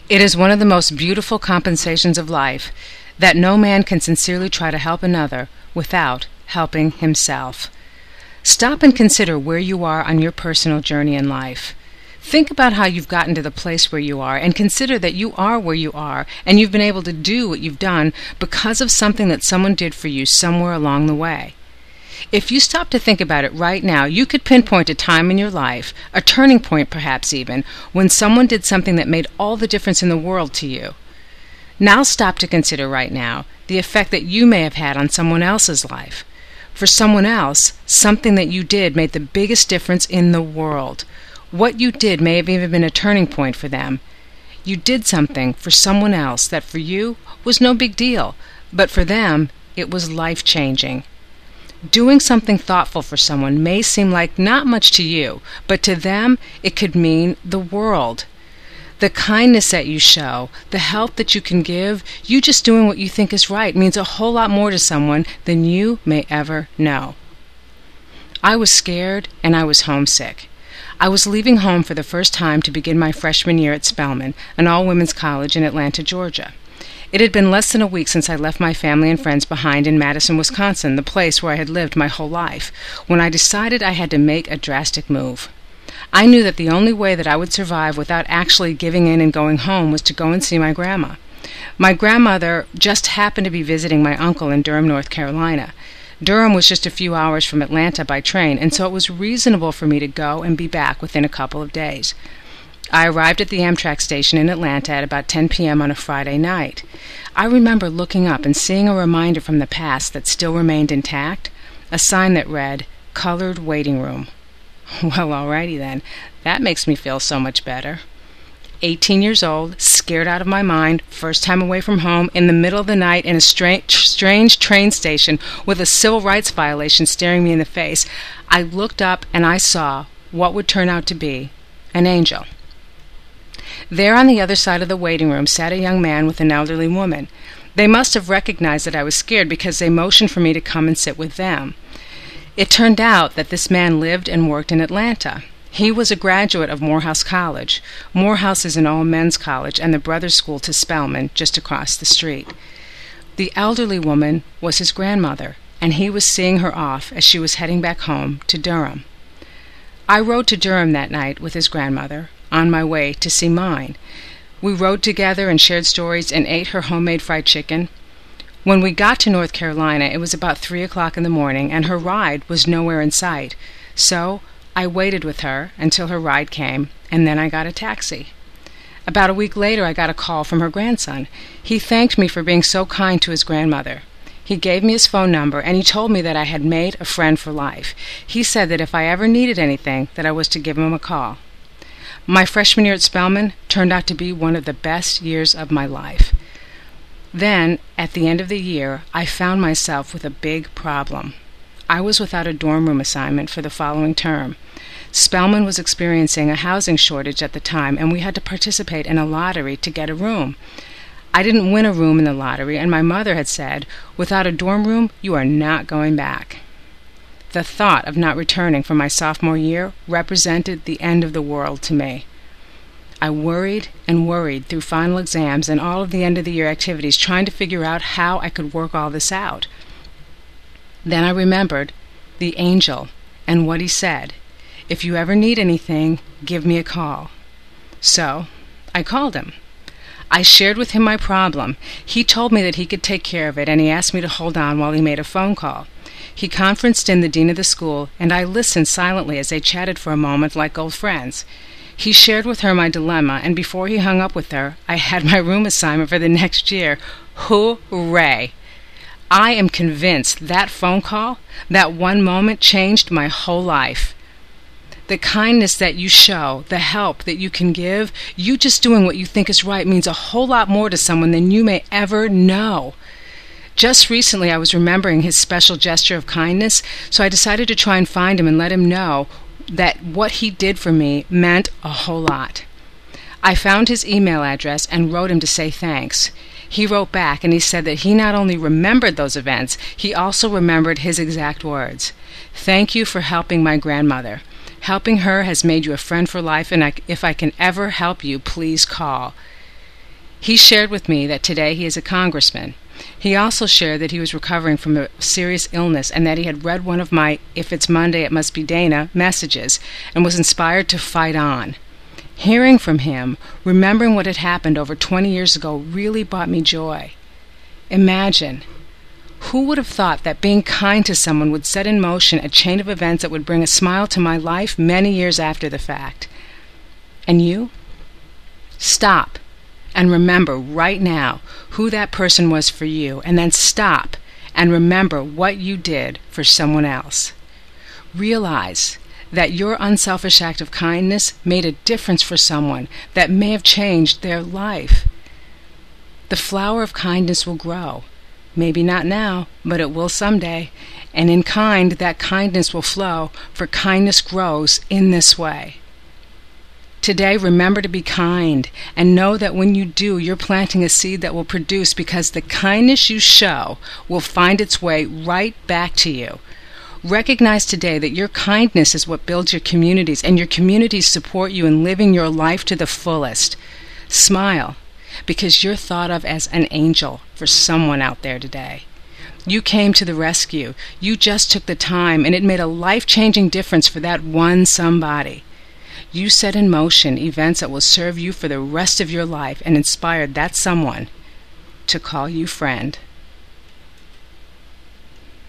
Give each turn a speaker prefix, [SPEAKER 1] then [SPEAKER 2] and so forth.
[SPEAKER 1] It is one of the most beautiful compensations of life that no man can sincerely try to help another without helping himself. Stop and consider where you are on your personal journey in life. Think about how you've gotten to the place where you are, and consider that you are where you are, and you've been able to do what you've done because of something that someone did for you somewhere along the way. If you stop to think about it right now, you could pinpoint a time in your life, a turning point perhaps even, when someone did something that made all the difference in the world to you. Now stop to consider right now the effect that you may have had on someone else's life. For someone else, something that you did made the biggest difference in the world. What you did may have even been a turning point for them. You did something for someone else that for you was no big deal, but for them it was life-changing. Doing something thoughtful for someone may seem like not much to you, but to them it could mean the world. The kindness that you show, the help that you can give, you just doing what you think is right means a whole lot more to someone than you may ever know. I was scared and I was homesick. I was leaving home for the first time to begin my freshman year at Spelman, an all-women's college in Atlanta, Georgia. It had been less than a week since I left my family and friends behind in Madison, Wisconsin, the place where I had lived my whole life, when I decided I had to make a drastic move. I knew that the only way that I would survive without actually giving in and going home was to go and see my grandma. My grandmother just happened to be visiting my uncle in Durham, North Carolina. Durham was just a few hours from Atlanta by train, and so it was reasonable for me to go and be back within a couple of days. I arrived at the Amtrak station in Atlanta at about 10 p.m. on a Friday night. I remember looking up and seeing a reminder from the past that still remained intact, a sign that read, "Colored Waiting Room." Well, alrighty then. That makes me feel so much better. 18 years old, scared out of my mind, first time away from home, in the middle of the night in a strange train station with a civil rights violation staring me in the face, I looked up and I saw what would turn out to be an angel. There on the other side of the waiting room sat a young man with an elderly woman. They must have recognized that I was scared because they motioned for me to come and sit with them. It turned out that this man lived and worked in Atlanta. He was a graduate of Morehouse College. Morehouse is an all-men's college and the brother's school to Spelman, just across the street. The elderly woman was his grandmother, and he was seeing her off as she was heading back home to Durham. I rode to Durham that night with his grandmother, on my way to see mine. We rode together and shared stories and ate her homemade fried chicken. When we got to North Carolina, it was about 3 o'clock in the morning, and her ride was nowhere in sight. So I waited with her until her ride came, and then I got a taxi. About a week later, I got a call from her grandson. He thanked me for being so kind to his grandmother. He gave me his phone number, and he told me that I had made a friend for life. He said that if I ever needed anything, that I was to give him a call. My freshman year at Spelman turned out to be one of the best years of my life. Then, at the end of the year, I found myself with a big problem. I was without a dorm room assignment for the following term. Spelman was experiencing a housing shortage at the time, and we had to participate in a lottery to get a room. I didn't win a room in the lottery, and my mother had said, "Without a dorm room, you are not going back." The thought of not returning for my sophomore year represented the end of the world to me. I worried and worried through final exams and all of the end-of-the-year activities, trying to figure out how I could work all this out. Then I remembered the angel and what he said, "If you ever need anything, give me a call." So I called him. I shared with him my problem. He told me that he could take care of it, and he asked me to hold on while he made a phone call. He conferenced in the dean of the school, and I listened silently as they chatted for a moment like old friends. He shared with her my dilemma, and before he hung up with her, I had my room assignment for the next year. Hooray! I am convinced that phone call, that one moment, changed my whole life. The kindness that you show, the help that you can give, you just doing what you think is right means a whole lot more to someone than you may ever know. Just recently I was remembering his special gesture of kindness, so I decided to try and find him and let him know that what he did for me meant a whole lot. I found his email address and wrote him to say thanks. He wrote back and he said that he not only remembered those events, he also remembered his exact words. "Thank you for helping my grandmother. Helping her has made you a friend for life, and if I can ever help you, please call." He shared with me that today he is a congressman. He also shared that he was recovering from a serious illness and that he had read one of my "If it's Monday, it must be Dana" messages and was inspired to fight on. Hearing from him, remembering what had happened over 20 years ago, really brought me joy. Imagine, who would have thought that being kind to someone would set in motion a chain of events that would bring a smile to my life many years after the fact? And you? Stop and remember right now who that person was for you, and then stop and remember what you did for someone else. Realize that your unselfish act of kindness made a difference for someone that may have changed their life. The flower of kindness will grow. Maybe not now, but it will someday. And in kind, that kindness will flow, for kindness grows in this way. Today, remember to be kind, and know that when you do, you're planting a seed that will produce, because the kindness you show will find its way right back to you. Recognize today that your kindness is what builds your communities, and your communities support you in living your life to the fullest. Smile, because you're thought of as an angel for someone out there today. You came to the rescue. You just took the time, and it made a life-changing difference for that one somebody. You set in motion events that will serve you for the rest of your life and inspired that someone to call you friend.